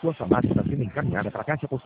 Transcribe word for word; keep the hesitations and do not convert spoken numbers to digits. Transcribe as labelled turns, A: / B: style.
A: Sua chamada está sendo encaminhada para a caixa postal.